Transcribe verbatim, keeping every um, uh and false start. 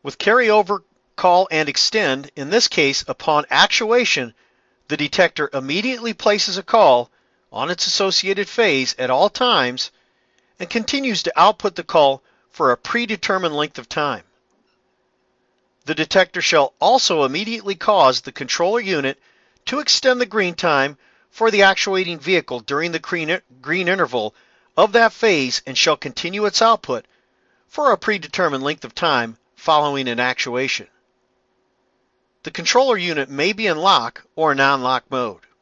With carryover, call, and extend, in this case, upon actuation, the detector immediately places a call on its associated phase at all times and continues to output the call for a predetermined length of time. The detector shall also immediately cause the controller unit to extend the green time for the actuating vehicle during the green, green interval of that phase and shall continue its output for a predetermined length of time following an actuation. The controller unit may be in lock or non-lock mode.